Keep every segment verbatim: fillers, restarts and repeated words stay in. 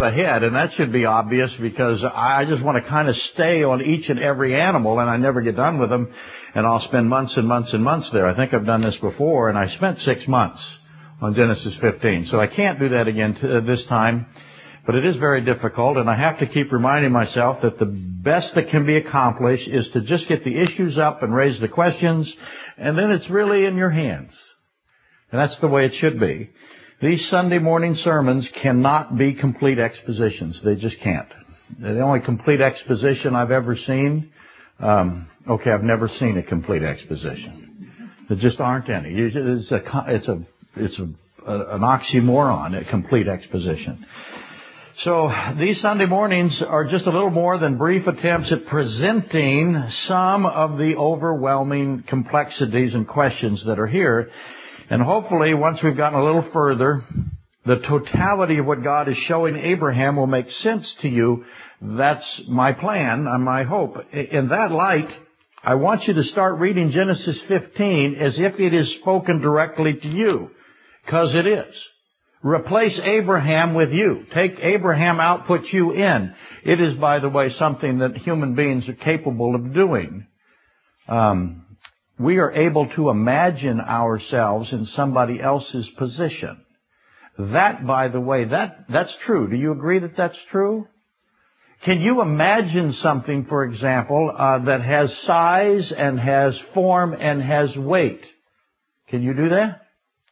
ahead, and that should be obvious because I just want to kind of stay on each and every animal, and I never get done with them, and I'll spend months and months and months there. I think I've done this before, and I spent six months on Genesis fifteen, so I can't do that again t- this time, but it is very difficult, and I have to keep reminding myself that the best that can be accomplished is to just get the issues up and raise the questions, and then it's really in your hands. And that's the way it should be. These Sunday morning sermons cannot be complete expositions. They just can't. The only complete exposition I've ever seen, um, okay, I've never seen a complete exposition. There just aren't any. It's a, it's a, it's a, an oxymoron, a complete exposition. So these Sunday mornings are just a little more than brief attempts at presenting some of the overwhelming complexities and questions that are here. And hopefully, once we've gotten a little further, the totality of what God is showing Abraham will make sense to you. That's my plan and my hope. In that light, I want you to start reading Genesis fifteen as if it is spoken directly to you, because it is. Replace Abraham with you. Take Abraham out, put you in. It is, by the way, something that human beings are capable of doing. Um... We are able to imagine ourselves in somebody else's position. That, by the way, that that's true. Do you agree that that's true? Can you imagine something, for example, uh, that has size and has form and has weight? Can you do that?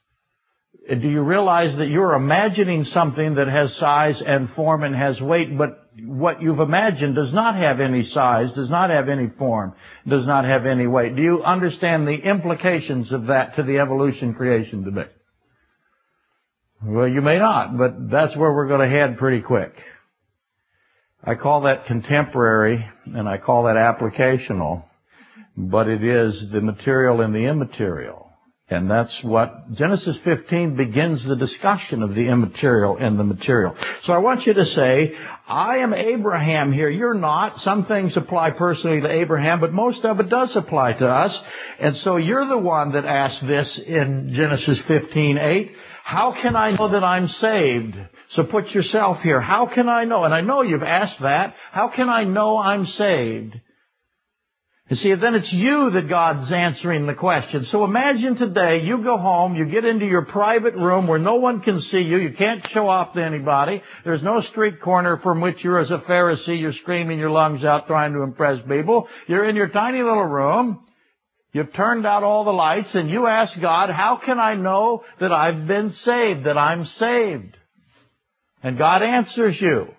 Do you realize that you're imagining something that has size and form and has weight, but what you've imagined does not have any size, does not have any form, does not have any weight? Do you understand the implications of that to the evolution creation debate? Well, you may not, but that's where we're going to head pretty quick. I call that contemporary, and I call that applicational, but it is the material and the immaterial. And that's what Genesis fifteen begins the discussion of the immaterial and the material. So I want you to say, I am Abraham here. You're not. Some things apply personally to Abraham, but most of it does apply to us. And so you're the one that asked this in Genesis fifteen eight. How can I know that I'm saved? So put yourself here. How can I know? And I know you've asked that. How can I know I'm saved? You see, then it's you that God's answering the question. So imagine today you go home, you get into your private room where no one can see you, you can't show off to anybody. There's no street corner from which you're as a Pharisee, you're screaming your lungs out trying to impress people. You're in your tiny little room, you've turned out all the lights, and you ask God, how can I know that I've been saved, that I'm saved? And God answers you.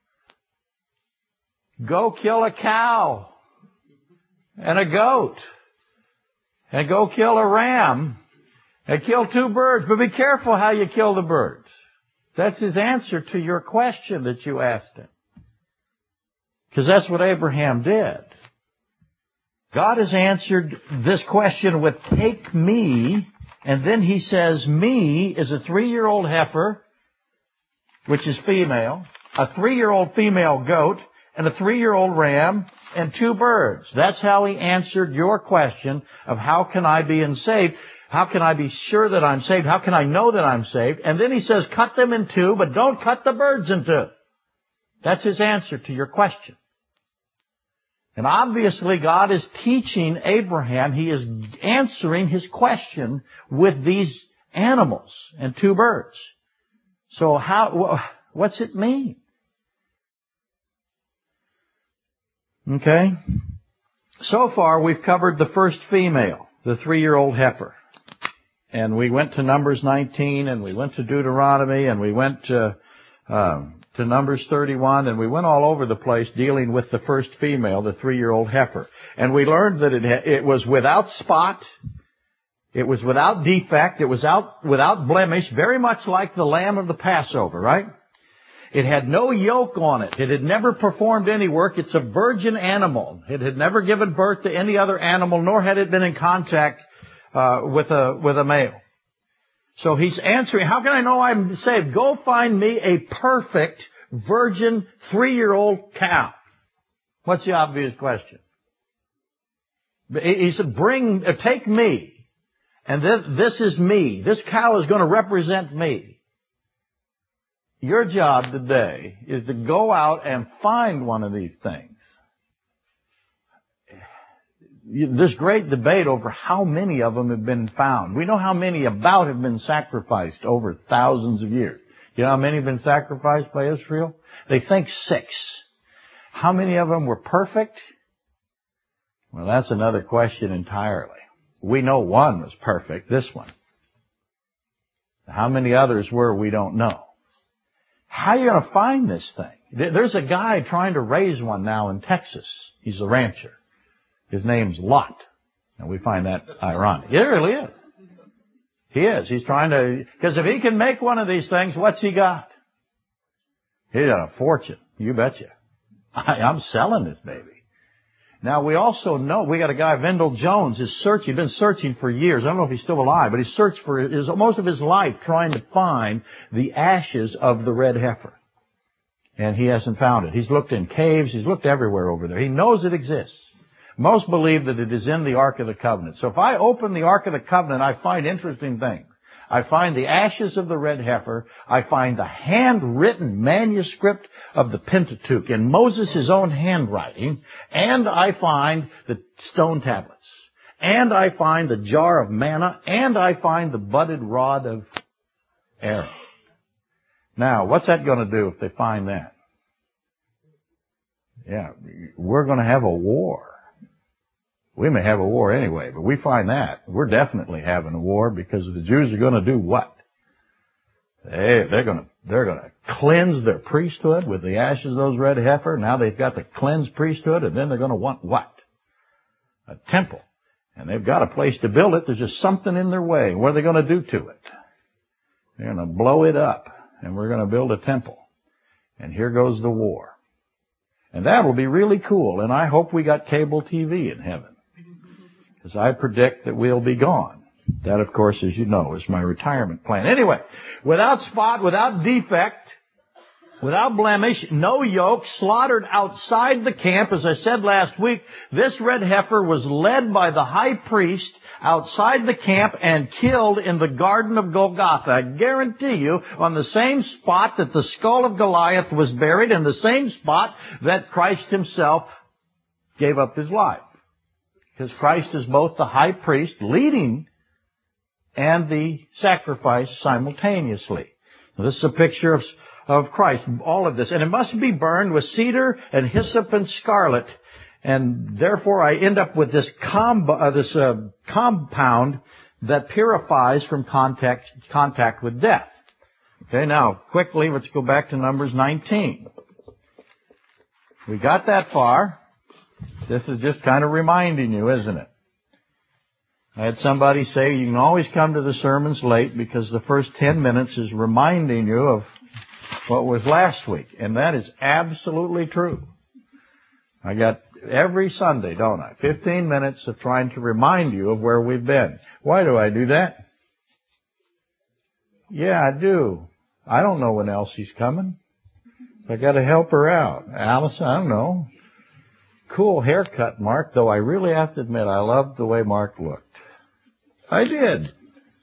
Go kill a cow. And a goat, and go kill a ram, and kill two birds. But be careful how you kill the birds. That's His answer to your question that you asked Him. Because that's what Abraham did. God has answered this question with, take me, and then He says, me is a three-year-old heifer, which is female, a three-year-old female goat, and a three-year-old ram, and two birds. That's how He answered your question of how can I be saved? How can I be sure that I'm saved? How can I know that I'm saved? And then He says, cut them in two, but don't cut the birds in two. That's His answer to your question. And obviously God is teaching Abraham. He is answering his question with these animals and two birds. So how, what's it mean? Okay. So far, we've covered the first female, the three-year-old heifer. And we went to Numbers nineteen, and we went to Deuteronomy, and we went to, um, to Numbers thirty-one, and we went all over the place dealing with the first female, the three-year-old heifer. And we learned that it, it was without spot, it was without defect, it was out, without blemish, very much like the lamb of the Passover, right? It had no yoke on it. It had never performed any work. It's a virgin animal. It had never given birth to any other animal, nor had it been in contact uh, with a with a male. So he's answering, how can I know I'm saved? Go find me a perfect virgin three-year-old cow. What's the obvious question? He said, bring, uh, take me. And this, this is me. This cow is going to represent me. your job today is to go out and find one of these things. There's great debate over how many of them have been found. We know how many about have been sacrificed over thousands of years. You know how many have been sacrificed by Israel? They think six. How many of them were perfect? Well, that's another question entirely. We know one was perfect, this one. How many others were, we don't know. How are you going to find this thing? There's a guy trying to raise one now in Texas. He's a rancher. His name's Lot. And we find that ironic. It really is. He is. He's trying to, because if he can make one of these things, what's he got? He got a fortune. You betcha. I, I'm selling this baby. Now, we also know, we got a guy, Vendell Jones, is searching, he's been searching for years. I don't know if he's still alive, but he's searched for his, most of his life trying to find the ashes of the red heifer. And he hasn't found it. He's looked in caves, he's looked everywhere over there. He knows it exists. Most believe that it is in the Ark of the Covenant. So if I open the Ark of the Covenant, I find interesting things. I find the ashes of the red heifer. I find the handwritten manuscript of the Pentateuch in Moses' own handwriting. And I find the stone tablets. And I find the jar of manna. And I find the budded rod of Aaron. Now, what's that going to do if they find that? Yeah, we're going to have a war. We may have a war anyway, but we find that. We're definitely having a war because the Jews are going to do what? They, they're going to, they're going to cleanse their priesthood with the ashes of those red heifer. Now they've got the cleansed priesthood, and then they're going to want what? A temple. And they've got a place to build it. There's just something in their way. What are they going to do to it? They're going to blow it up, and we're going to build a temple. And here goes the war. And that will be really cool, and I hope we got cable T V in heaven. Because I predict that we'll be gone. That, of course, as you know, is my retirement plan. Anyway, without spot, without defect, without blemish, no yoke, slaughtered outside the camp. As I said last week, this red heifer was led by the high priest outside the camp and killed in the Garden of Golgotha. I guarantee you, on the same spot that the skull of Goliath was buried, and the same spot that Christ himself gave up his life. Because Christ is both the high priest leading and the sacrifice simultaneously. Now, this is a picture of, of Christ, all of this. And it must be burned with cedar and hyssop and scarlet. And therefore I end up with this, com- uh, this uh, compound that purifies from contact, contact with death. Okay, now quickly let's go back to Numbers nineteen. We got that far. This is just kind of reminding you, isn't it? I had somebody say you can always come to the sermons late because the first ten minutes is reminding you of what was last week. And that is absolutely true. I got every Sunday, don't I? fifteen minutes of trying to remind you of where we've been. Why do I do that? Yeah, I do. I don't know when Elsie's coming. I got to help her out. Alice, I don't know. Cool haircut, Mark, though I really have to admit I loved the way Mark looked. I did.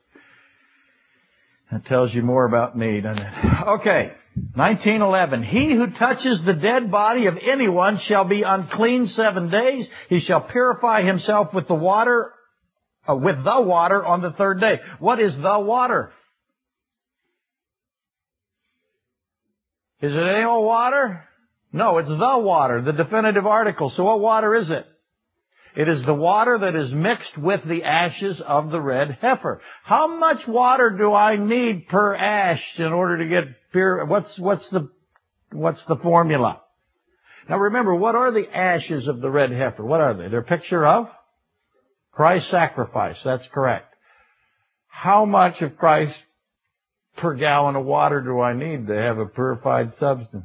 That tells you more about me, doesn't it? Okay, nineteen eleven. He who touches the dead body of anyone shall be unclean seven days. He shall purify himself with the water, uh, with the water on the third day. What is the water? Is it any old water? No, it's the water, the definitive article. So what water is it? It is the water that is mixed with the ashes of the red heifer. How much water do I need per ash in order to get pure? What's, what's the, what's the formula? Now remember, what are the ashes of the red heifer? What are they? They're a picture of Christ's sacrifice. That's correct. How much of Christ per gallon of water do I need to have a purified substance?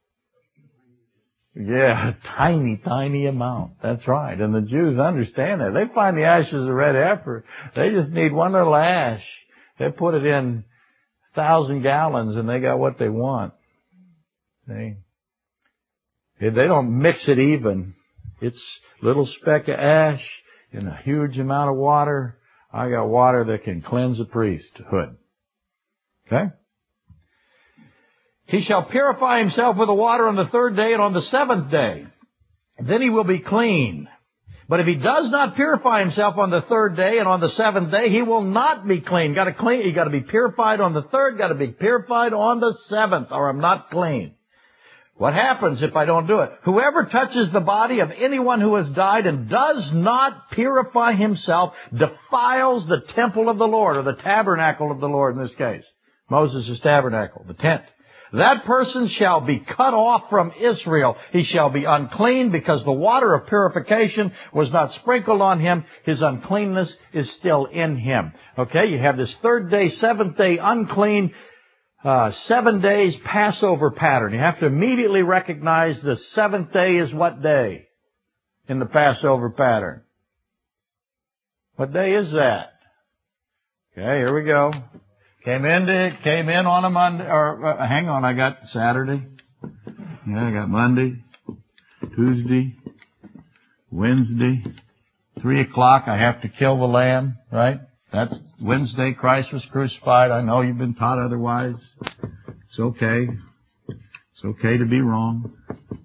Yeah, a tiny, tiny amount. That's right. And the Jews understand that. They find the ashes of red heifer. They just need one little ash. They put it in a thousand gallons and they got what they want. They, they don't mix it even. It's a little speck of ash in a huge amount of water. I got water that can cleanse a priesthood. Okay? He shall purify himself with the water on the third day and on the seventh day. Then he will be clean. But if he does not purify himself on the third day and on the seventh day, he will not be clean. Got to clean. You got to be purified on the third. Got to be purified on the seventh, or I'm not clean. What happens if I don't do it? Whoever touches the body of anyone who has died and does not purify himself defiles the temple of the Lord, or the tabernacle of the Lord in this case. Moses' tabernacle, the tent. That person shall be cut off from Israel. He shall be unclean because the water of purification was not sprinkled on him. His uncleanness is still in him. Okay, you have this third day, seventh day unclean, uh, seven days Passover pattern. You have to immediately recognize the seventh day is what day in the Passover pattern? What day is that? Okay, here we go. Came in, to, came in on a Monday, or uh, hang on, I got Saturday. Yeah, I got Monday, Tuesday, Wednesday, three o'clock. I have to kill the lamb, right? That's Wednesday. Christ was crucified. I know you've been taught otherwise. It's okay. It's okay to be wrong.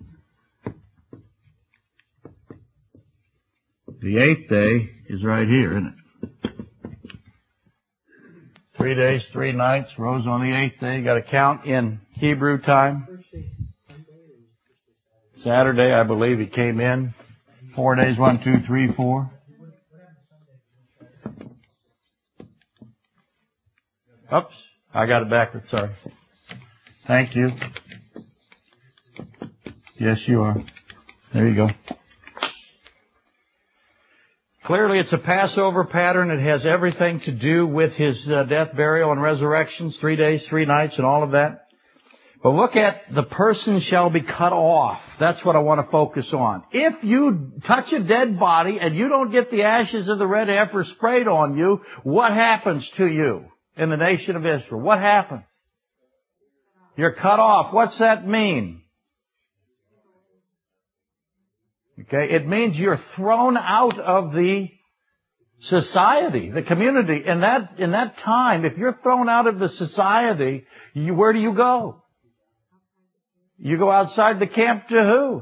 The eighth day is right here, isn't it? Three days, three nights, rose on the eighth day. You got to count in Hebrew time. Saturday, I believe he came in. Four days, one, two, three, four. Oops, I got it backwards, sorry. Thank you. Yes, you are. There you go. Clearly, it's a Passover pattern. It has everything to do with his uh, death, burial, and resurrections, three days, three nights, and all of that. But look at the person shall be cut off. That's what I want to focus on. If you touch a dead body and you don't get the ashes of the red heifer sprayed on you, what happens to you in the nation of Israel? What happens? You're cut off. What's that mean? Okay, it means you're thrown out of the society, the community. In that, in that time, if you're thrown out of the society, you, where do you go? You go outside the camp to who?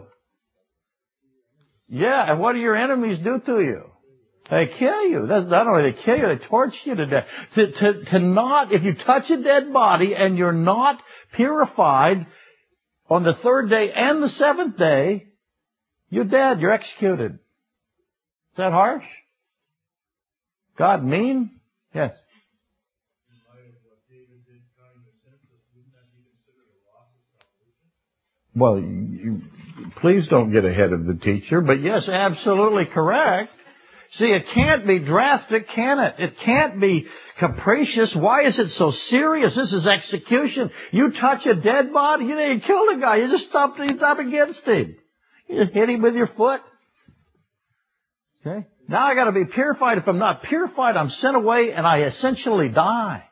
Yeah, and what do your enemies do to you? They kill you. That's not only they kill you, they torture you to death. To, to, to not, if you touch a dead body and you're not purified on the third day and the seventh day, you're dead. You're executed. Is that harsh? God mean? Yes. Well, you, please don't get ahead of the teacher, but yes, absolutely correct. See, it can't be drastic, can it? It can't be capricious. Why is it so serious? This is execution. You touch a dead body, you didn't kill the guy. You just stopped, you up against him. You just hit him with your foot. Okay? Now I got to be purified. If I'm not purified, I'm sent away and I essentially die.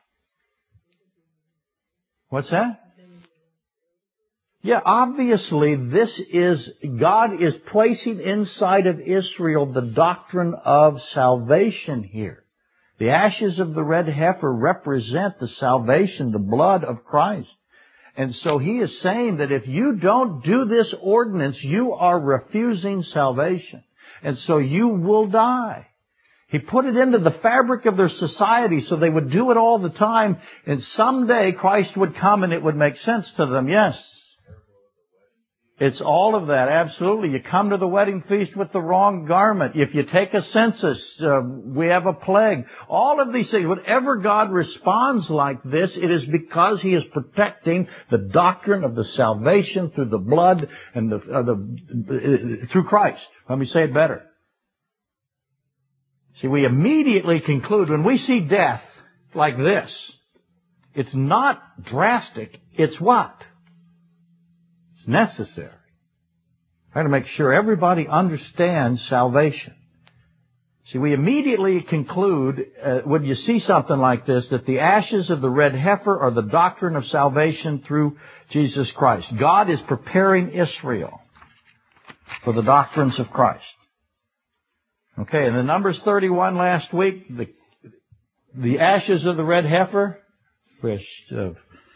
What's that? Yeah, obviously this is, God is placing inside of Israel the doctrine of salvation here. The ashes of the red heifer represent the salvation, the blood of Christ. And so he is saying that if you don't do this ordinance, you are refusing salvation. And so you will die. He put it into the fabric of their society so they would do it all the time. And someday Christ would come and it would make sense to them. Yes. It's all of that, absolutely. You come to the wedding feast with the wrong garment. If you take a census, uh, we have a plague. All of these things, whenever God responds like this, it is because He is protecting the doctrine of the salvation through the blood and the, uh, the uh, through Christ. Let me say it better. See, we immediately conclude when we see death like this, it's not drastic. It's what? Necessary. Try to make sure everybody understands salvation. See, we immediately conclude, uh, when you see something like this, that the ashes of the red heifer are the doctrine of salvation through Jesus Christ. God is preparing Israel for the doctrines of Christ. Okay, and in Numbers thirty-one last week, the, the ashes of the red heifer, which, uh,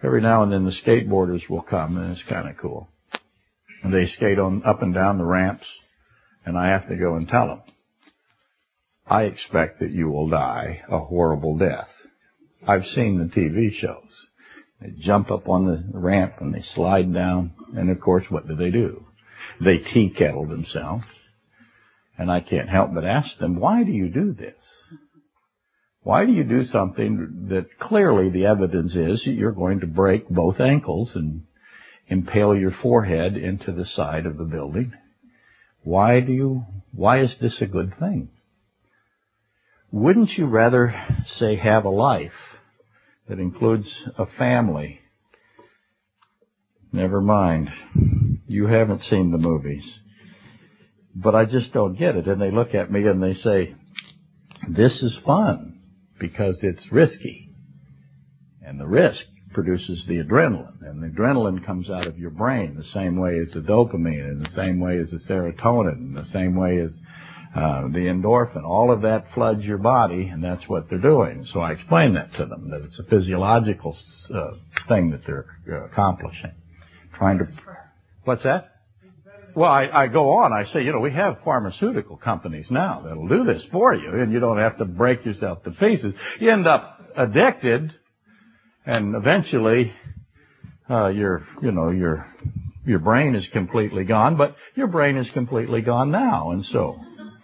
every now and then the skateboarders will come, and it's kind of cool. And they skate on up and down the ramps, and I have to go and tell them, I expect that you will die a horrible death. I've seen the T V shows. They jump up on the ramp and they slide down, and of course, what do they do? They tea kettle themselves. And I can't help but ask them, why do you do this? Why do you do something that clearly the evidence is that you're going to break both ankles and impale your forehead into the side of the building? Why do you, why is this a good thing? Wouldn't you rather, say, have a life that includes a family? Never mind. You haven't seen the movies. But I just don't get it. And they look at me and they say, this is fun because it's risky. And the risk produces the adrenaline. And the adrenaline comes out of your brain the same way as the dopamine, and the same way as the serotonin, and the same way as uh, the endorphin. All of that floods your body, and that's what they're doing. So I explain that to them, that it's a physiological uh, thing that they're uh, accomplishing. Trying to... What's that? Well, I, I go on. I say, you know, we have pharmaceutical companies now that'll do this for you, and you don't have to break yourself to pieces. You end up addicted, and eventually, uh, your, you know, your, your brain is completely gone, but your brain is completely gone now, and so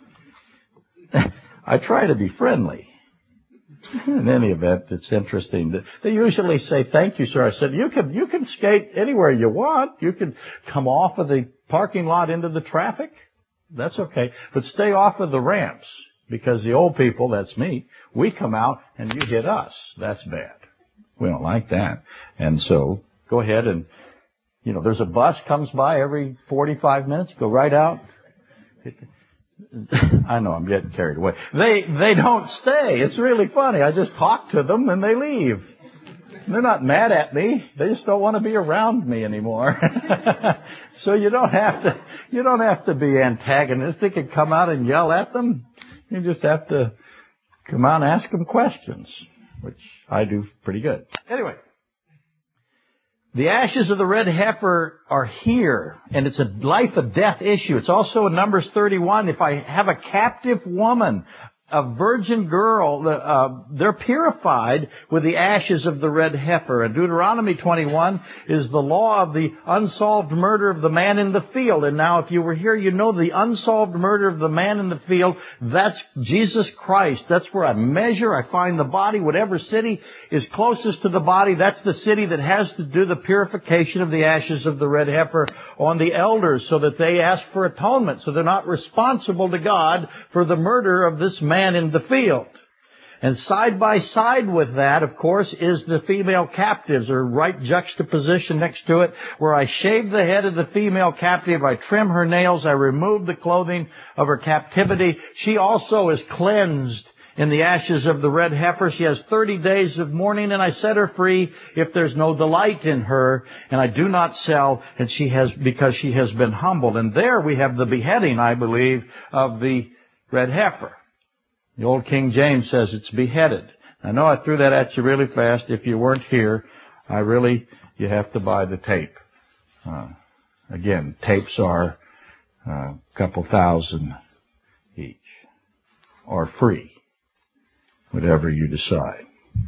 I try to be friendly. In any event, it's interesting. They usually say, thank you, sir. I said, you can, you can skate anywhere you want. You can come off of the parking lot into the traffic. That's okay. But stay off of the ramps, because the old people, that's me, we come out and you hit us. That's bad. We don't like that. And so go ahead and, you know, there's a bus comes by every forty-five minutes. Go right out. I know I'm getting carried away. They they don't stay. It's really funny. I just talk to them and they leave. They're not mad at me. They just don't want to be around me anymore. So you don't have to you don't have to be antagonistic and come out and yell at them. You just have to come out and ask them questions, which I do pretty good. Anyway, the ashes of the red heifer are here, and it's a life or death issue. It's also in Numbers thirty-one. If I have a captive woman, a virgin girl, uh, they're purified with the ashes of the red heifer. And Deuteronomy twenty-one is the law of the unsolved murder of the man in the field. And now if you were here, you know the unsolved murder of the man in the field, that's Jesus Christ. That's where I measure, I find the body. Whatever city is closest to the body, that's the city that has to do the purification of the ashes of the red heifer on the elders, so that they ask for atonement, so they're not responsible to God for the murder of this man in the field. And side by side with that, of course, is the female captives, or right juxtaposition next to it, where I shave the head of the female captive, I trim her nails, I remove the clothing of her captivity. She also is cleansed in the ashes of the red heifer. She has thirty days of mourning, and I set her free if there's no delight in her, and I do not sell, and she has, because she has been humbled. And there we have the beheading, I believe, of the red heifer. The old King James says it's beheaded. I know I threw that at you really fast. If you weren't here, I really, you have to buy the tape. Uh, again, tapes are a couple thousand each, or free, whatever you decide.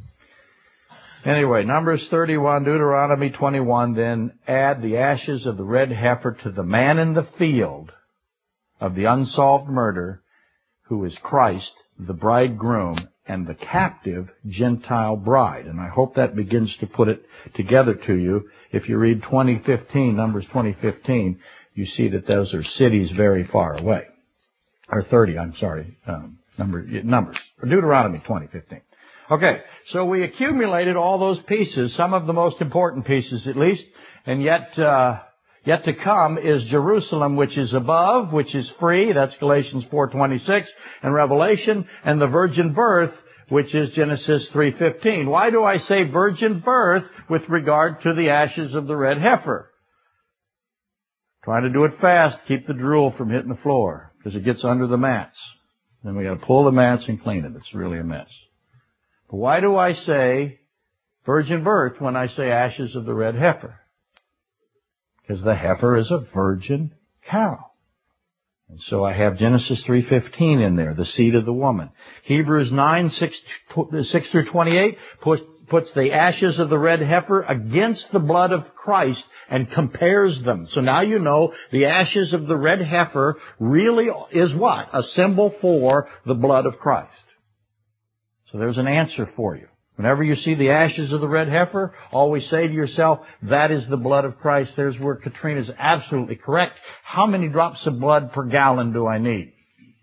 Anyway, Numbers thirty-one, Deuteronomy twenty-one, then add the ashes of the red heifer to the man in the field of the unsolved murder, who is Christ, the bridegroom, and the captive Gentile bride. And I hope that begins to put it together to you. If you read twenty fifteen, Numbers twenty fifteen, you see that those are cities very far away. Or thirty, I'm sorry, um, number, Numbers, or Deuteronomy twenty fifteen. Okay, so we accumulated all those pieces, some of the most important pieces at least, and yet, uh, Yet to come is Jerusalem, which is above, which is free. That's Galatians four twenty-six and Revelation. And the virgin birth, which is Genesis three fifteen. Why do I say virgin birth with regard to the ashes of the red heifer? Trying to do it fast, keep the drool from hitting the floor, because it gets under the mats. Then we got to pull the mats and clean it. It's really a mess. But why do I say virgin birth when I say ashes of the red heifer. Because the heifer is a virgin cow. And so I have Genesis three fifteen in there, the seed of the woman. Hebrews nine, six through twenty-eight puts, puts the ashes of the red heifer against the blood of Christ and compares them. So now you know the ashes of the red heifer really is what? A symbol for the blood of Christ. So there's an answer for you. Whenever you see the ashes of the red heifer, always say to yourself, that is the blood of Christ. There's where Katrina's absolutely correct. How many drops of blood per gallon do I need?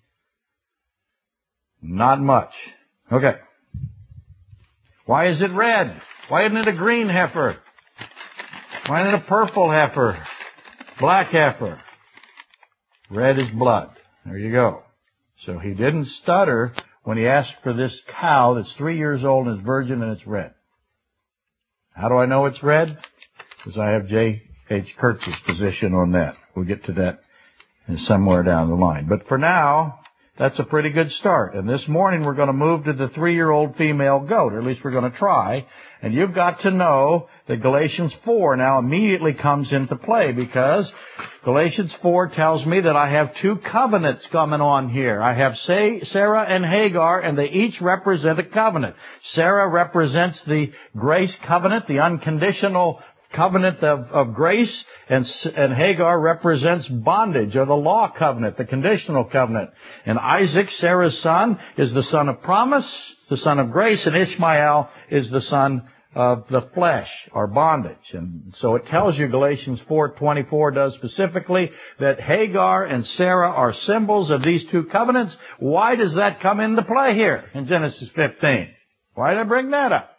Not much. Okay. Why is it red? Why isn't it a green heifer? Why isn't it a purple heifer? Black heifer? Red is blood. There you go. So he didn't stutter when he asked for this cow that's three years old and is virgin and it's red. How do I know it's red? Because I have J H Kurtz's position on that. We'll get to that somewhere down the line. But for now, that's a pretty good start. And this morning we're going to move to the three-year-old female goat, or at least we're going to try. And you've got to know that Galatians four now immediately comes into play, because Galatians four tells me that I have two covenants coming on here. I have Sarah and Hagar, and they each represent a covenant. Sarah represents the grace covenant, the unconditional covenant of, of grace, and, and Hagar represents bondage, or the law covenant, the conditional covenant. And Isaac, Sarah's son, is the son of promise, the son of grace, and Ishmael is the son of the flesh, or bondage. And so it tells you, Galatians four twenty-four does specifically, that Hagar and Sarah are symbols of these two covenants. Why does that come into play here in Genesis fifteen? Why did I bring that up?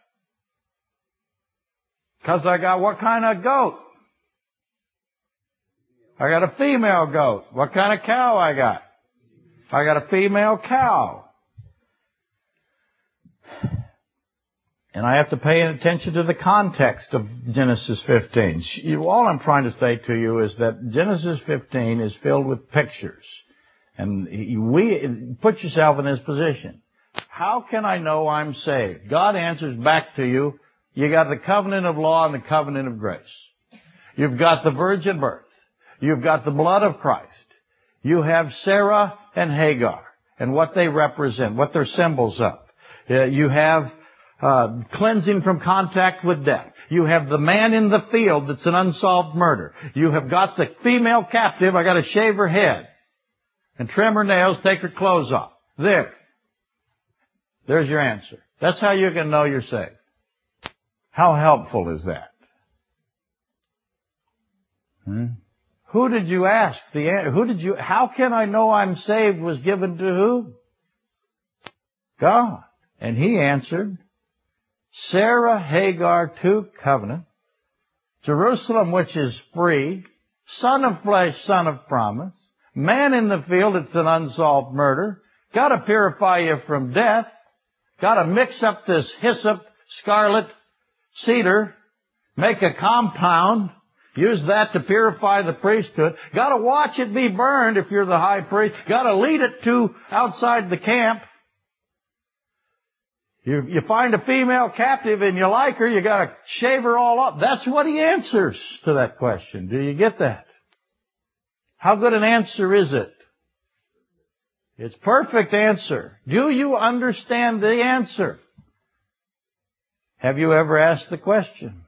Because I got what kind of goat? I got a female goat. What kind of cow I got? I got a female cow. And I have to pay attention to the context of Genesis fifteen. All I'm trying to say to you is that Genesis fifteen is filled with pictures. And we, put yourself in this position. How can I know I'm saved? God answers back to you. You got the covenant of law and the covenant of grace. You've got the virgin birth. You've got the blood of Christ. You have Sarah and Hagar and what they represent, what they're symbols of. You have uh, cleansing from contact with death. You have the man in the field that's an unsolved murder. You have got the female captive. I got to shave her head and trim her nails, take her clothes off. There. There's your answer. That's how you can know you're saved. How helpful is that? Hmm? Who did you ask? The who did you? How can I know I'm saved was given to who? God. And He answered, Sarah, Hagar, two covenant, Jerusalem, which is free, son of flesh, son of promise, man in the field, it's an unsolved murder, got to purify you from death, got to mix up this hyssop, scarlet, cedar, make a compound, use that to purify the priesthood. Got to watch it be burned if you're the high priest. Got to lead it to outside the camp. You, you find a female captive and you like her, you got to shave her all up. That's what He answers to that question. Do you get that? How good an answer is it? It's perfect answer. Do you understand the answer? Have you ever asked the question?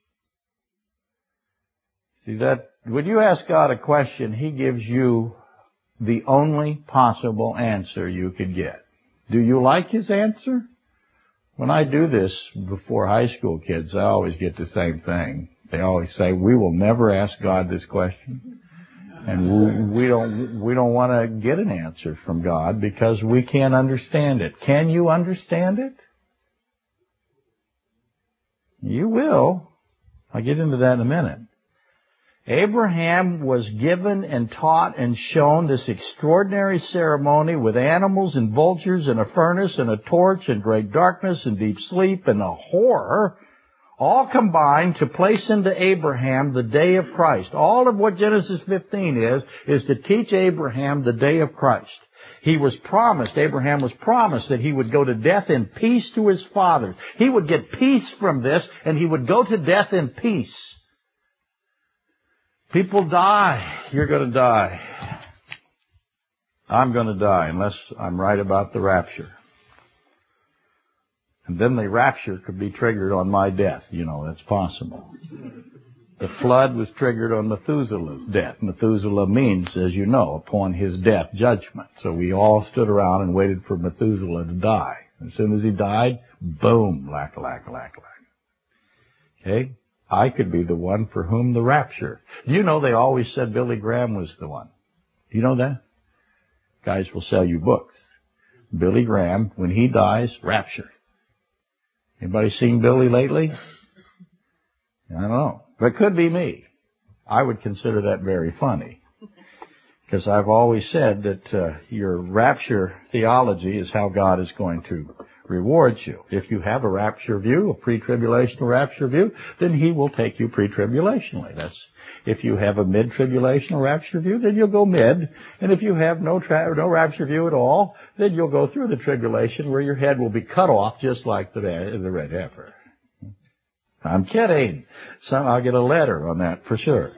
See that, when you ask God a question, He gives you the only possible answer you could get. Do you like His answer? When I do this before high school kids, I always get the same thing. They always say, we will never ask God this question. And we, we don't, we don't want to get an answer from God because we can't understand it. Can you understand it? You will. I'll get into that in a minute. Abraham was given and taught and shown this extraordinary ceremony with animals and vultures and a furnace and a torch and great darkness and deep sleep and a horror, all combined to place into Abraham the day of Christ. All of what Genesis fifteen is, is to teach Abraham the day of Christ. He was promised, Abraham was promised that he would go to death in peace to his fathers. He would get peace from this, and he would go to death in peace. People die. You're going to die. I'm going to die unless I'm right about the rapture. And then the rapture could be triggered on my death. You know, that's possible. The flood was triggered on Methuselah's death. Methuselah means, as you know, upon his death, judgment. So we all stood around and waited for Methuselah to die. As soon as he died, boom, lack, lack, lack, lack. Okay? I could be the one for whom the rapture. You know, they always said Billy Graham was the one. Do you know that? Guys will sell you books. Billy Graham, when he dies, rapture. Anybody seen Billy lately? I don't know. But it could be me. I would consider that very funny. Because I've always said that uh, your rapture theology is how God is going to reward you. If you have a rapture view, a pre-tribulational rapture view, then He will take you pre-tribulationally. That's if you have a mid-tribulational rapture view, then you'll go mid. And if you have no tra- no rapture view at all, then you'll go through the tribulation where your head will be cut off just like the, the red heifer. I'm kidding. So I'll get a letter on that for sure.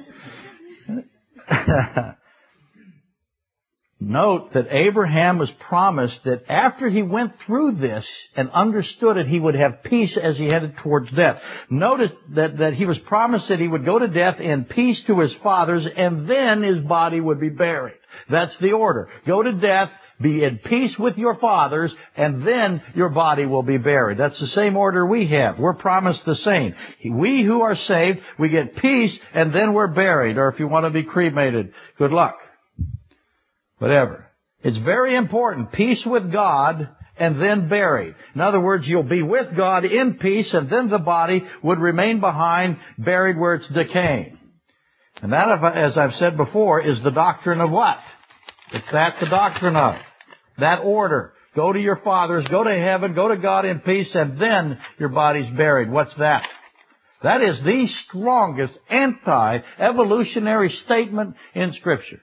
Note that Abraham was promised that after he went through this and understood it, he would have peace as he headed towards death. Notice that, that he was promised that he would go to death in peace to his fathers, and then his body would be buried. That's the order. Go to death, be in peace with your fathers, and then your body will be buried. That's the same order we have. We're promised the same. We who are saved, we get peace, and then we're buried. Or if you want to be cremated, good luck. Whatever. It's very important. Peace with God and then buried. In other words, you'll be with God in peace, and then the body would remain behind, buried where it's decaying. And that, as I've said before, is the doctrine of what? It's that the doctrine of. That order. Go to your fathers, go to heaven, go to God in peace, and then your body's buried. What's that? That is the strongest anti-evolutionary statement in Scripture.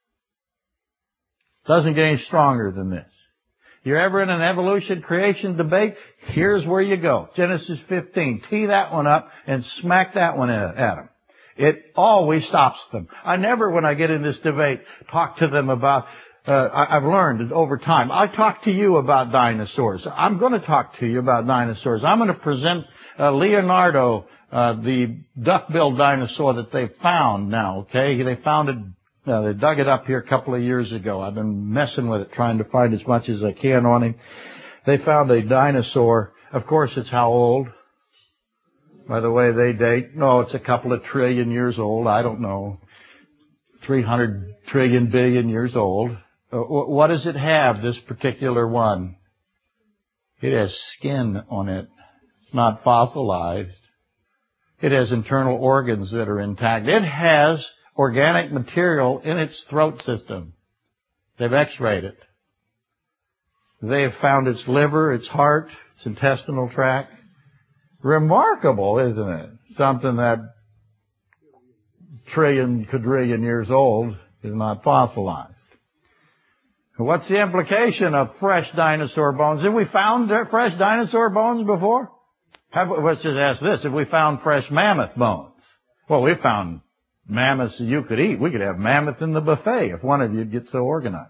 Doesn't get any stronger than this. You're ever in an evolution creation debate? Here's where you go. Genesis fifteen. Tee that one up and smack that one at them. It always stops them. I never, when I get in this debate, talk to them about, uh, I, I've learned over time. I talk to you about dinosaurs. I'm going to talk to you about dinosaurs. I'm going to present uh, Leonardo, uh, the duck-billed dinosaur that they found now, okay? They found it. Uh, they dug it up here a couple of years ago. I've been messing with it, trying to find as much as I can on him. They found a dinosaur. Of course, it's how old? By the way they date. No, it's a couple of trillion years old. I don't know. three hundred trillion billion years old. Uh, what does it have, this particular one? It has skin on it. It's not fossilized. It has internal organs that are intact. It has organic material in its throat system. They've x-rayed it. They have found its liver, its heart, its intestinal tract. Remarkable, isn't it? Something that trillion, quadrillion years old is not fossilized. What's the implication of fresh dinosaur bones? Have we found fresh dinosaur bones before? Have, let's just ask this. Have we found fresh mammoth bones? Well, we found mammoths you could eat. We could have mammoth in the buffet if one of you'd get so organized.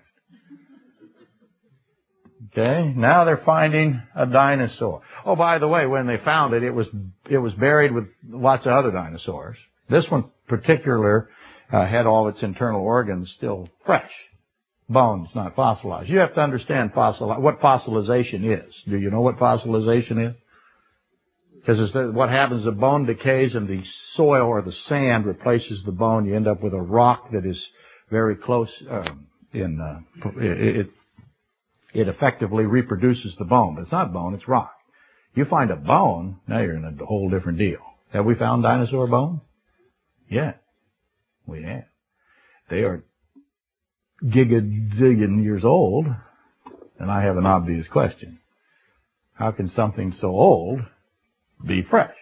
Okay, now they're finding a dinosaur. Oh, by the way, when they found it, it was it was buried with lots of other dinosaurs. This one particular uh, had all its internal organs still fresh. Bones, not fossilized. You have to understand fossil what fossilization is. Do you know what fossilization is? Because what happens, the bone decays and the soil or the sand replaces the bone. You end up with a rock that is very close um, in, uh, it, it, it effectively reproduces the bone. But it's not bone, it's rock. You find a bone, now you're in a whole different deal. Have we found dinosaur bone? Yeah, we have. They are gigazillion years old, and I have an obvious question. How can something so old be fresh?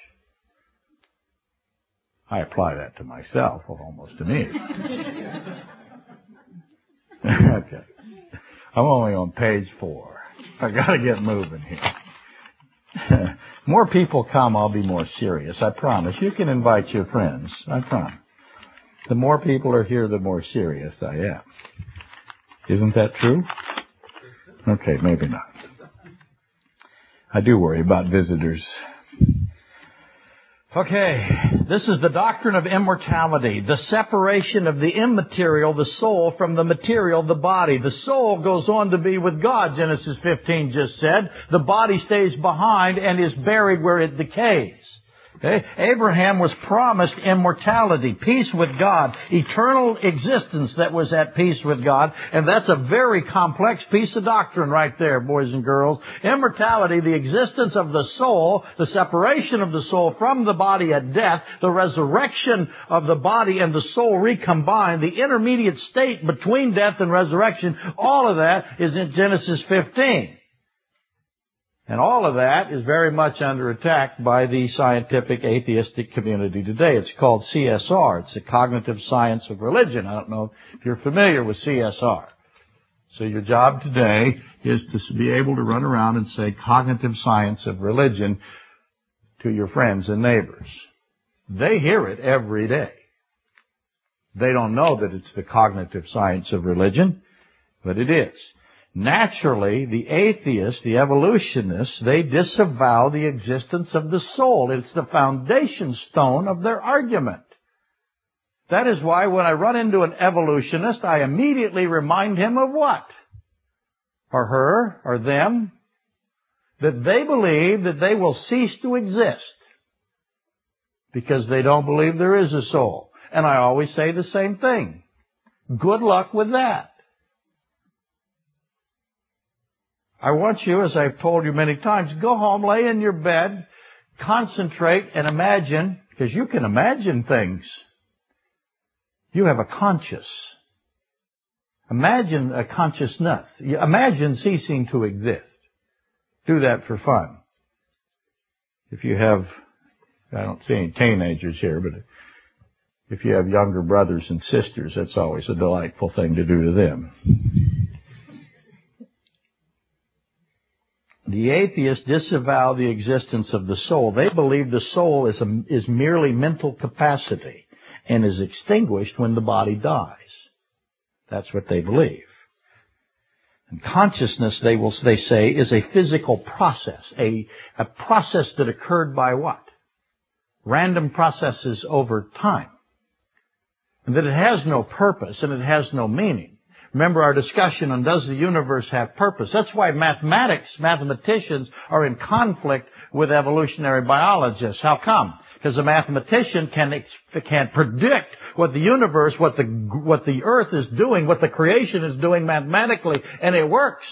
I apply that to myself almost immediately. Okay. I'm only on page four. I got to get moving here. More people come, I'll be more serious. I promise. You can invite your friends. I promise. The more people are here, the more serious I am. Isn't that true? Okay, maybe not. I do worry about visitors. Okay, this is the doctrine of immortality, the separation of the immaterial, the soul, from the material, the body. The soul goes on to be with God, Genesis fifteen just said. The body stays behind and is buried where it decays. Okay? Abraham was promised immortality, peace with God, eternal existence that was at peace with God, and that's a very complex piece of doctrine right there, boys and girls. Immortality, the existence of the soul, the separation of the soul from the body at death, the resurrection of the body and the soul recombined, the intermediate state between death and resurrection, all of that is in Genesis fifteen. And all of that is very much under attack by the scientific atheistic community today. It's called C S R. It's the cognitive science of religion. I don't know if you're familiar with C S R. So your job today is to be able to run around and say cognitive science of religion to your friends and neighbors. They hear it every day. They don't know that it's the cognitive science of religion, but it is. Naturally, the atheists, the evolutionists, they disavow the existence of the soul. It's the foundation stone of their argument. That is why when I run into an evolutionist, I immediately remind him of what? Or her, or them, that they believe that they will cease to exist because they don't believe there is a soul. And I always say the same thing. Good luck with that. I want you, as I've told you many times, go home, lay in your bed, concentrate and imagine, because you can imagine things. You have a conscious. Imagine a consciousness. Imagine ceasing to exist. Do that for fun. If you have, I don't see any teenagers here, but if you have younger brothers and sisters, that's always a delightful thing to do to them. The atheists disavow the existence of the soul. They believe the soul is, a, is merely mental capacity and is extinguished when the body dies. That's what they believe. And consciousness, they will they say, is a physical process, a, a process that occurred by what? Random processes over time. And that it has no purpose and it has no meaning. Remember our discussion on does the universe have purpose? That's why mathematics, mathematicians are in conflict with evolutionary biologists. How come? Because a mathematician can can predict what the universe, what the what the earth is doing, what the creation is doing mathematically, and it works.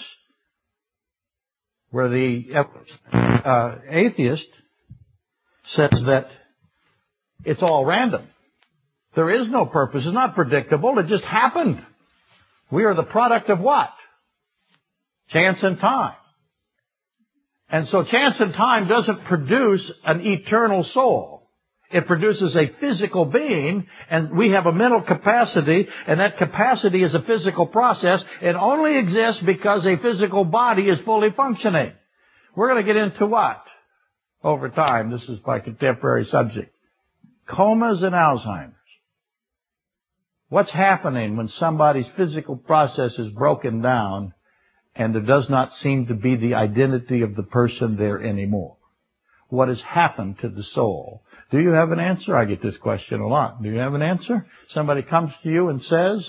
Where the uh, atheist says that it's all random. There is no purpose. It's not predictable. It just happened. We are the product of what? Chance and time. And so chance and time doesn't produce an eternal soul. It produces a physical being, and we have a mental capacity, and that capacity is a physical process. It only exists because a physical body is fully functioning. We're going to get into what? Over time. This is my contemporary subject. Comas and Alzheimer's. What's happening when somebody's physical process is broken down and there does not seem to be the identity of the person there anymore? What has happened to the soul? Do you have an answer? I get this question a lot. Do you have an answer? Somebody comes to you and says,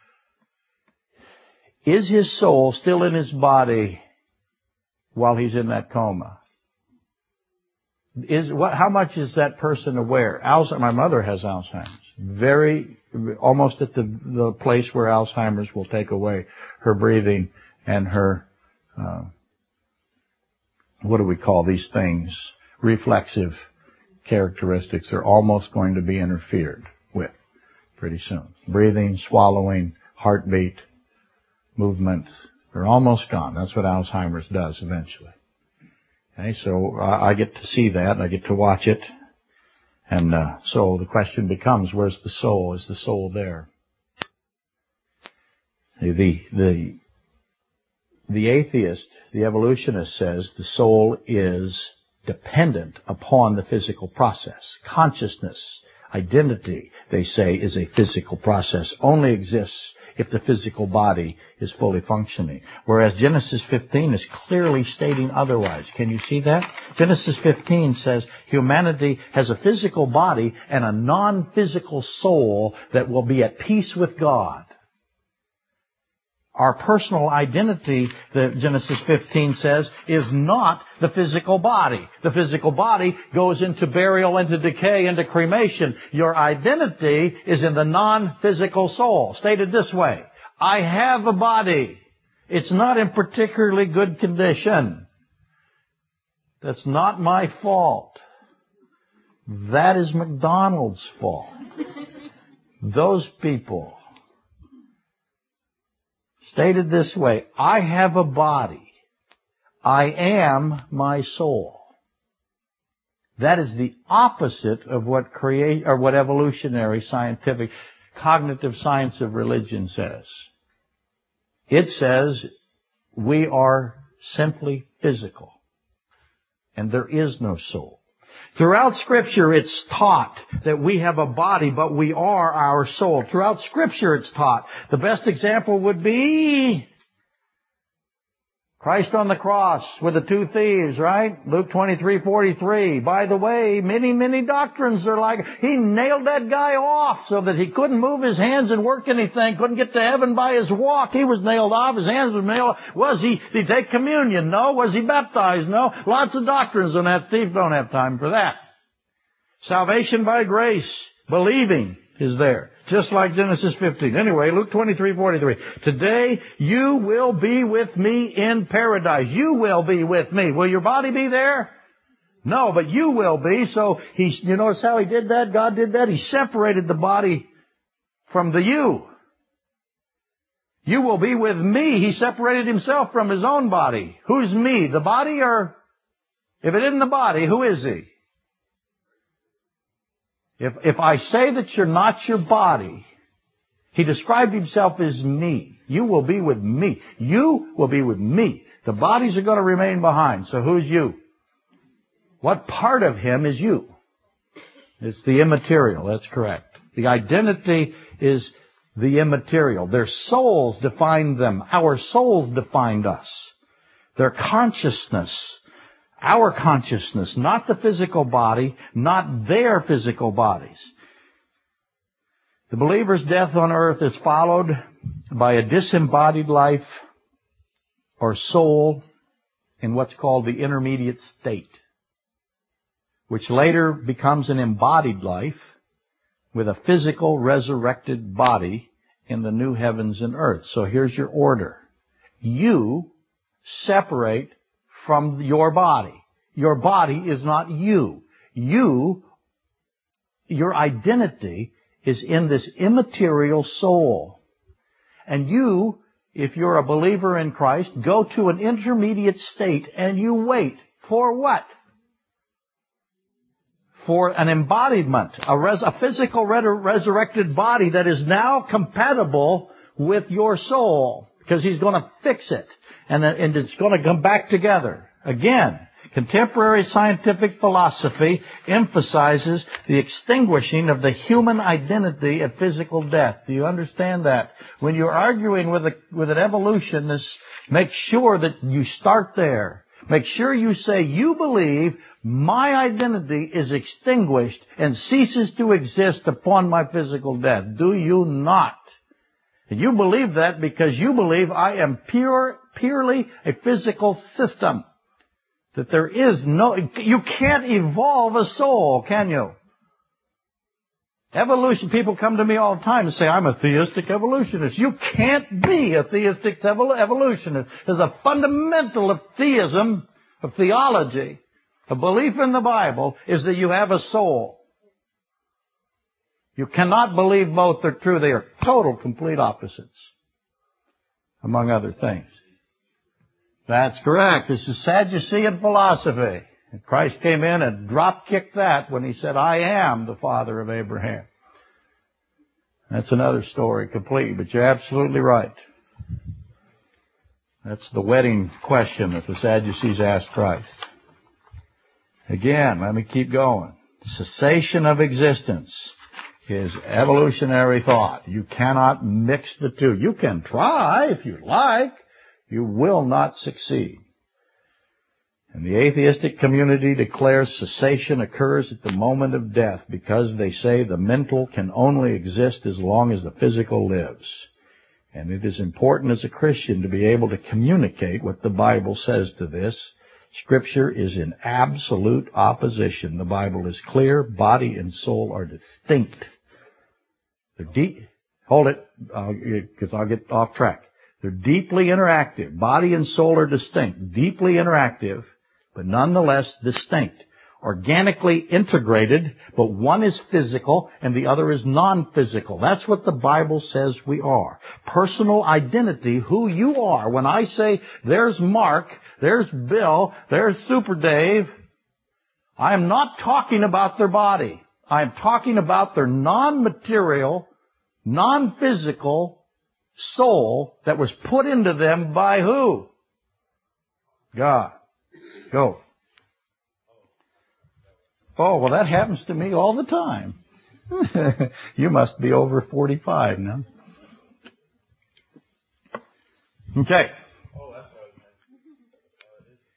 is his soul still in his body while he's in that coma? Is what? How much is that person aware? Alzheimer's, my mother has Alzheimer's. Very, almost at the, the place where Alzheimer's will take away her breathing and her, uh, what do we call these things? Reflexive characteristics are almost going to be interfered with pretty soon. Breathing, swallowing, heartbeat, movements, they're almost gone. That's what Alzheimer's does eventually. Okay, so I, I get to see that. I get to watch it. And uh, so the question becomes, where's the soul? Is the soul there? The, the The atheist, the evolutionist says the soul is dependent upon the physical process. Consciousness, identity, they say, is a physical process, only exists if the physical body is fully functioning. Whereas Genesis fifteen is clearly stating otherwise. Can you see that? Genesis fifteen says humanity has a physical body and a non-physical soul that will be at peace with God. Our personal identity, the Genesis fifteen says, is not the physical body. The physical body goes into burial, into decay, into cremation. Your identity is in the non-physical soul. Stated this way, I have a body. It's not in particularly good condition. That's not my fault. That is McDonald's fault. Those people. Stated this way, I have a body. I am my soul. That is the opposite of what create or what evolutionary, scientific, cognitive science of religion says. It says we are simply physical, and there is no soul. Throughout Scripture, it's taught that we have a body, but we are our soul. Throughout Scripture, it's taught. The best example would be Christ on the cross with the two thieves, right? Luke twenty-three forty-three. By the way, many, many doctrines are like, he nailed that guy off so that he couldn't move his hands and work anything, couldn't get to heaven by his walk. He was nailed off, his hands were nailed off. Was he, did he take communion? No. Was he baptized? No. Lots of doctrines on that. Thief don't have time for that. Salvation by grace, believing is there. Just like Genesis fifteen. Anyway, Luke twenty-three forty-three. Today you will be with me in paradise. You will be with me. Will your body be there? No, but you will be. So he, you notice how he did that? God did that. He separated the body from the you. You will be with me. He separated himself from his own body. Who's me? The body, or if it isn't the body, who is he? If, if I say that you're not your body, he described himself as me. You will be with me. You will be with me. The bodies are going to remain behind. So who's you? What part of him is you? It's the immaterial. That's correct. The identity is the immaterial. Their souls define them. Our souls defined us. Their consciousness. Our consciousness, not the physical body, not their physical bodies. The believer's death on earth is followed by a disembodied life or soul in what's called the intermediate state, which later becomes an embodied life with a physical resurrected body in the new heavens and earth. So here's your order. You separate from your body. Your body is not you. You, your identity is in this immaterial soul. And you, if you're a believer in Christ, go to an intermediate state and you wait. For what? For an embodiment, a, res, a physical resurrected body that is now compatible with your soul. Because He's going to fix it. And, and it's going to come back together. Again, contemporary scientific philosophy emphasizes the extinguishing of the human identity at physical death. Do you understand that? When you're arguing with a, with an evolutionist, make sure that you start there. Make sure you say, you believe my identity is extinguished and ceases to exist upon my physical death. Do you not? And you believe that because you believe I am pure, purely a physical system. That there is no, you can't evolve a soul, can you? Evolution, people come to me all the time and say, I'm a theistic evolutionist. You can't be a theistic evolutionist. There's a fundamental of theism, of theology, a belief in the Bible, is that you have a soul. You cannot believe both are true. They are total, complete opposites, among other things. That's correct. This is Sadducean philosophy. And Christ came in and drop-kicked that when He said, I am the father of Abraham. That's another story completely, but you're absolutely right. That's the wedding question that the Sadducees asked Christ. Again, let me keep going. Cessation of existence is evolutionary thought. You cannot mix the two. You can try if you like. You will not succeed. And the atheistic community declares cessation occurs at the moment of death because they say the mental can only exist as long as the physical lives. And it is important as a Christian to be able to communicate what the Bible says to this. Scripture is in absolute opposition. The Bible is clear. Body and soul are distinct. They're deep. Hold it, because I'll get off track. They're deeply interactive. Body and soul are distinct, deeply interactive, but nonetheless distinct. Organically integrated, but one is physical and the other is non-physical. That's what the Bible says we are. Personal identity, who you are. When I say, there's Mark, there's Bill, there's Super Dave, I am not talking about their body. I am talking about their non-material, non-physical soul that was put into them by who? God. Go. Oh, well, that happens to me all the time. You must be over forty-five now. Okay. Oh, that's what I was mentioning. Uh, this,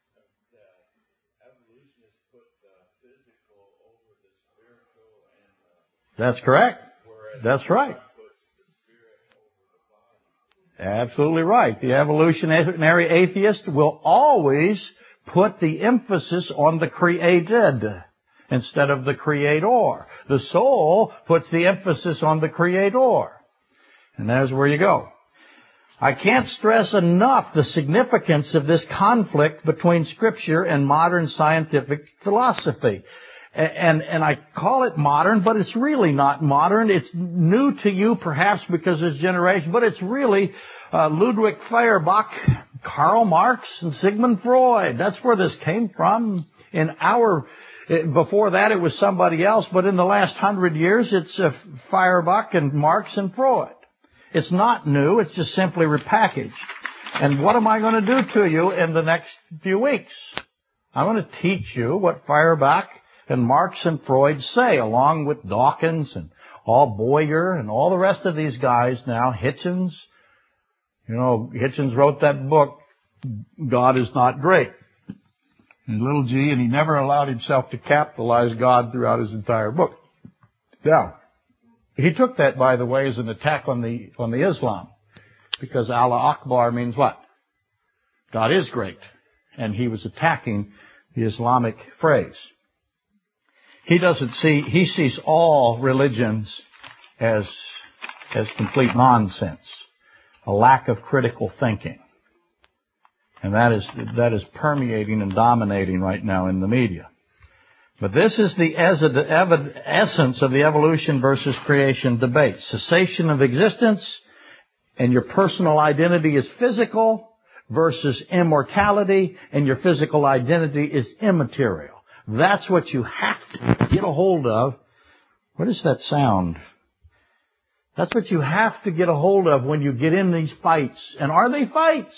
uh, evolutionists put the physical over the spiritual and uh, That's correct. That's right. puts the spirit over the body. Absolutely right. The evolutionary atheist will always put the emphasis on the created instead of the creator. The soul puts the emphasis on the creator. And there's where you go. I can't stress enough the significance of this conflict between Scripture and modern scientific philosophy. And, and I call it modern, but it's really not modern. It's new to you, perhaps because of this generation, but it's really uh, Ludwig Feuerbach, Karl Marx, and Sigmund Freud. That's where this came from. In our, before that it was somebody else, but in the last hundred years it's uh, Feuerbach and Marx and Freud. It's not new, it's just simply repackaged. And what am I going to do to you in the next few weeks? I'm going to teach you what Feuerbach and Marx and Freud say, along with Dawkins and all Boyer and all the rest of these guys now. Hitchens, you know, Hitchens wrote that book, God is Not Great, in little g, and he never allowed himself to capitalize God throughout his entire book. Now, he took that, by the way, as an attack on the on the Islam, because Allah Akbar means what? God is great, and he was attacking the Islamic phrase. He doesn't see, he sees all religions as, as complete nonsense, a lack of critical thinking. And that is, that is permeating and dominating right now in the media. But this is the essence of the evolution versus creation debate. Cessation of existence and your personal identity is physical versus immortality and your physical identity is immaterial. That's what you have to get a hold of. What is that sound? That's what you have to get a hold of when you get in these fights. And are they fights?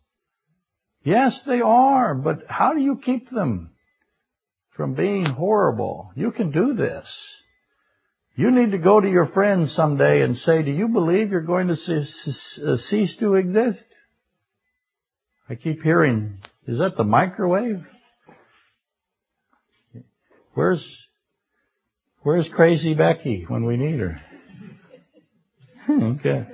Yes, they are. But how do you keep them from being horrible? You can do this. You need to go to your friends someday and say, do you believe you're going to cease to exist? I keep hearing, is that the microwave? Where's, where's Crazy Becky when we need her? Okay.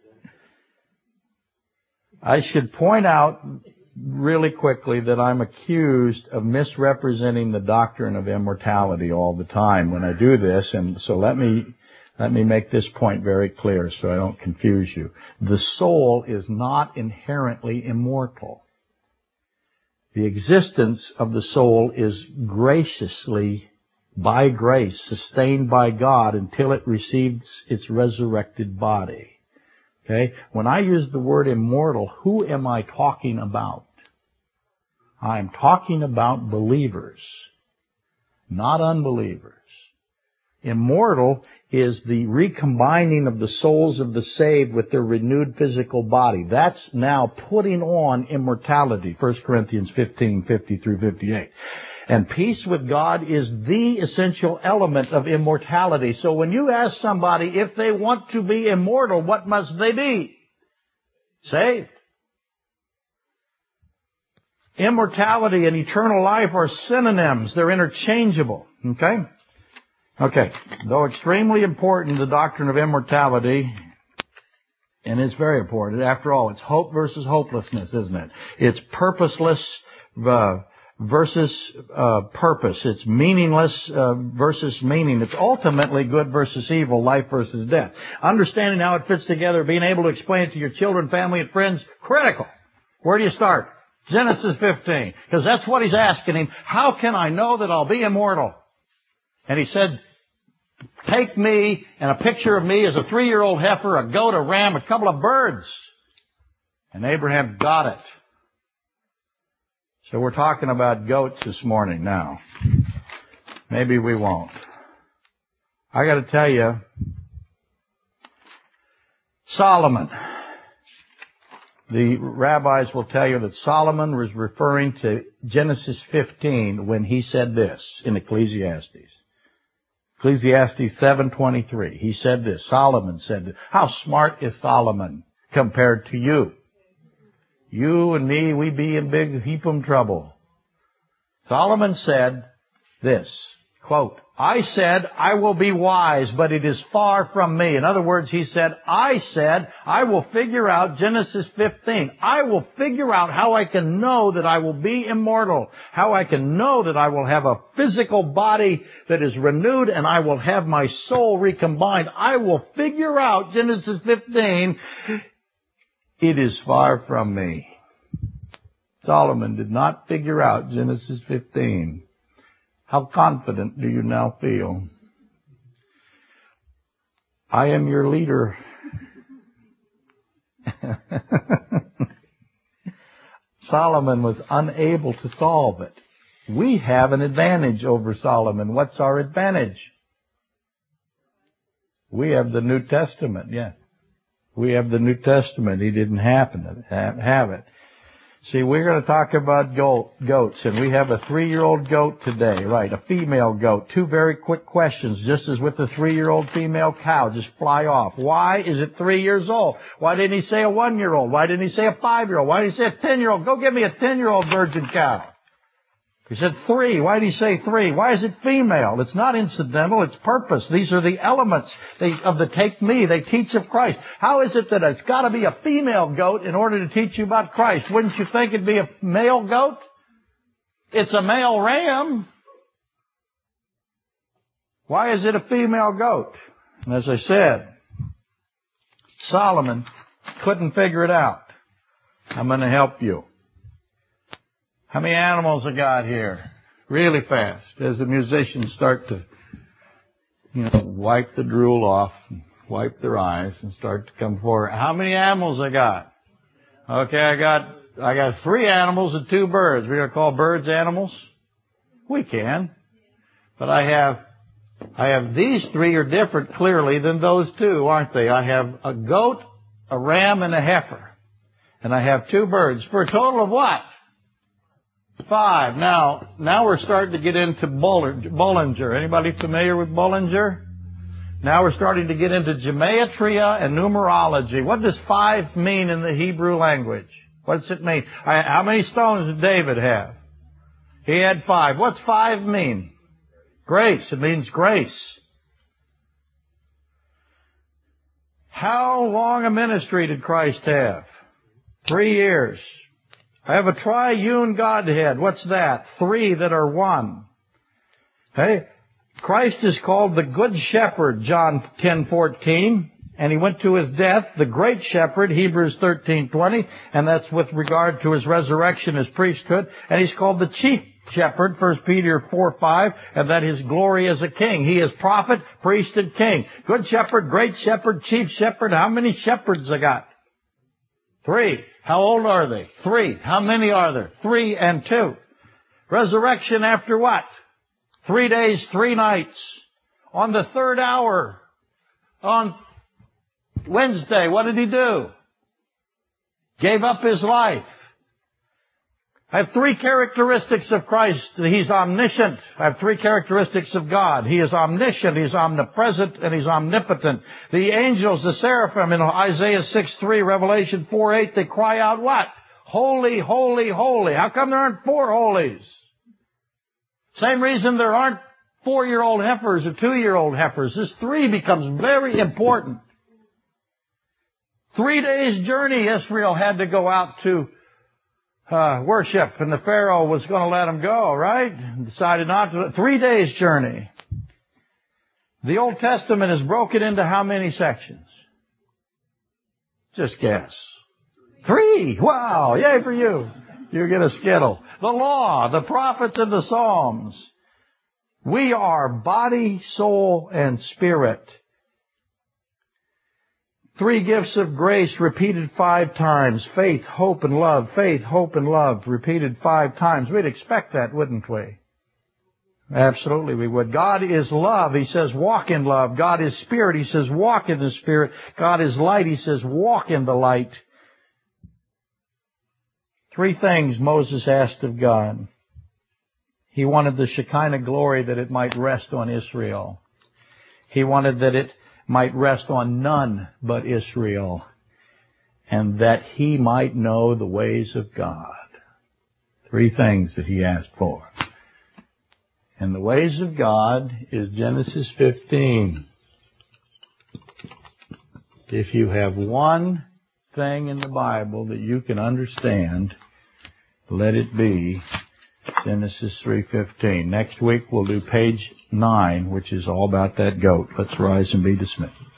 I should point out really quickly that I'm accused of misrepresenting the doctrine of immortality all the time when I do this, and so let me let me make this point very clear so I don't confuse you. The soul is not inherently immortal. The existence of the soul is graciously, by grace, sustained by God until it receives its resurrected body. Okay? When I use the word immortal, who am I talking about? I'm talking about believers, not unbelievers. Immortal is the recombining of the souls of the saved with their renewed physical body. That's now putting on immortality. First Corinthians fifteen, fifty through fifty-eight. And peace with God is the essential element of immortality. So when you ask somebody if they want to be immortal, what must they be? Saved. Immortality and eternal life are synonyms. They're interchangeable. Okay? Okay. Though extremely important, the doctrine of immortality, and it's very important. After all, it's hope versus hopelessness, isn't it? It's purposeless uh, versus uh, purpose. It's meaningless uh, versus meaning. It's ultimately good versus evil, life versus death. Understanding how it fits together, being able to explain it to your children, family, and friends, critical. Where do you start? Genesis fifteen. Because that's what he's asking him. How can I know that I'll be immortal? And he said, take me and a picture of me as a three-year-old heifer, a goat, a ram, a couple of birds. And Abraham got it. So we're talking about goats this morning now. Maybe we won't. I got to tell you, Solomon, the rabbis will tell you that Solomon was referring to Genesis fifteen when he said this in Ecclesiastes. Ecclesiastes seven twenty-three. He said this. Solomon said this. How smart is Solomon compared to you? You and me, we be in big heapum trouble. Solomon said this, quote, I said, I will be wise, but it is far from me. In other words, he said, I said, I will figure out Genesis fifteen. I will figure out how I can know that I will be immortal, how I can know that I will have a physical body that is renewed and I will have my soul recombined. I will figure out Genesis fifteen. It is far from me. Solomon did not figure out Genesis fifteen. How confident do you now feel? I am your leader. Solomon was unable to solve it. We have an advantage over Solomon. What's our advantage? We have the New Testament, yeah. We have the New Testament. He didn't happen to have it. See, we're going to talk about goat, goats, and we have a three-year-old goat today, right, a female goat. Two very quick questions, just as with the three-year-old female cow, just fly off. Why is it three years old? Why didn't he say a one-year-old? Why didn't he say a five-year-old? Why did he say a ten-year-old? Go get me a ten-year-old virgin cow. He said three. Why did he say three? Why is it female? It's not incidental. It's purpose. These are the elements of the take me. They teach of Christ. How is it that it's got to be a female goat in order to teach you about Christ? Wouldn't you think it'd be a male goat? It's a male ram. Why is it a female goat? And as I said, Solomon couldn't figure it out. I'm going to help you. How many animals I got here? Really fast. As the musicians start to, you know, wipe the drool off, and wipe their eyes, and start to come forward. How many animals I got? Okay, I got I got three animals and two birds. We're gonna call birds animals? We can. But I have I have these three are different clearly than those two, aren't they? I have a goat, a ram, and a heifer. And I have two birds for a total of what? Five. Now, now we're starting to get into Bollinger. Anybody familiar with Bollinger? Now we're starting to get into gematria and numerology. What does five mean in the Hebrew language? What does it mean? How many stones did David have? He had five. What's five mean? Grace. It means grace. How long a ministry did Christ have? Three years. I have a triune Godhead. What's that? Three that are one. Hey, Christ is called the Good Shepherd, John ten fourteen, and he went to his death, the Great Shepherd, Hebrews thirteen twenty, and that's with regard to his resurrection, his priesthood, and he's called the Chief Shepherd, First Peter four five, and that his glory as a king. He is prophet, priest, and king. Good Shepherd, Great Shepherd, Chief Shepherd. How many shepherds I got? Three. How old are they? Three. How many are there? Three and two. Resurrection after what? Three days, three nights. On the third hour, on Wednesday, what did he do? Gave up his life. I have three characteristics of Christ. He's omniscient. I have three characteristics of God. He is omniscient, He's omnipresent, and He's omnipotent. The angels, the seraphim in Isaiah six three, Revelation four eight, they cry out what? Holy, holy, holy. How come there aren't four holies? Same reason there aren't four-year-old heifers or two-year-old heifers. This three becomes very important. Three days' journey Israel had to go out to Uh, worship, and the Pharaoh was going to let him go, right? Decided not to. Three days journey. The Old Testament is broken into how many sections? Just guess. Three! Wow! Yay for you! You get a skittle. The law, the prophets, and the Psalms. We are body, soul, and spirit. Three gifts of grace repeated five times. Faith, hope, and love. Faith, hope, and love repeated five times. We'd expect that, wouldn't we? Absolutely we would. God is love. He says walk in love. God is spirit. He says walk in the spirit. God is light. He says walk in the light. Three things Moses asked of God. He wanted the Shekinah glory that it might rest on Israel. He wanted that it might rest on none but Israel, and that he might know the ways of God. Three things that he asked for. And the ways of God is Genesis fifteen. If you have one thing in the Bible that you can understand, let it be Genesis three fifteen. Next week we'll do page nine, which is all about that goat. Let's rise and be dismissed.